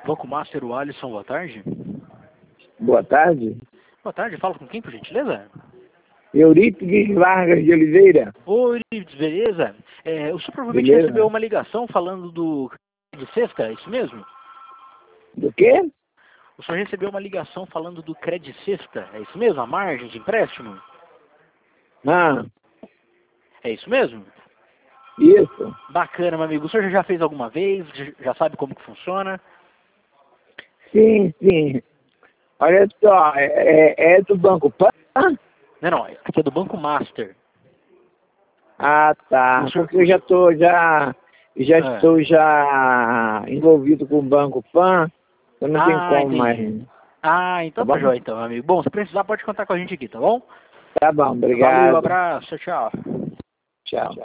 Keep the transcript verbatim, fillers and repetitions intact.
Banco Master, o Alisson, boa tarde. Boa tarde. Boa tarde, fala com quem, por gentileza? Eurípides Vargas de Oliveira. Oi, beleza? É, o senhor provavelmente Beleza. recebeu uma ligação falando do de sexta, é isso mesmo? Do quê? O senhor recebeu uma ligação falando do Cred Sexta, é isso mesmo? A margem de empréstimo? Ah, É isso mesmo? isso. Bacana, meu amigo. O senhor já fez alguma vez? Já sabe como que funciona? Sim, sim. Olha só, é, é é do Banco Pan? Não, não, aqui é do Banco Master. Ah, tá. O senhor- Porque eu já estou já, já Ah. estou já envolvido com o Banco Pan. Eu não tenho Ah, como entendi. mais. Ah, Tá então tá bom? jóia, então, meu amigo. Bom, se precisar, pode contar com a gente aqui, tá bom? Tá bom, Valeu, obrigado. abraço, tchau, tchau. Tchau.